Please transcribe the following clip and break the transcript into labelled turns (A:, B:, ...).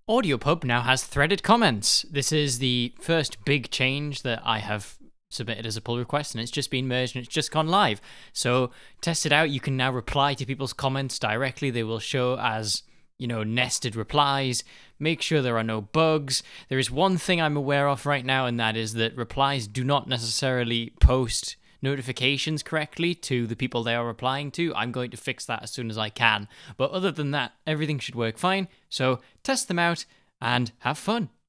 A: AudioPub now has threaded comments. This is the first big change that I have submitted as a pull request, and it's just been merged and it's just gone live. So test it out. You can now reply to people's comments directly. They will show as, nested replies. Make sure there are no bugs. There is one thing I'm aware of right now, and that is that replies do not necessarily post notifications correctly to the people they are replying to. I'm going to fix that as soon as I can. But other than that, everything should work fine. So test them out and have fun.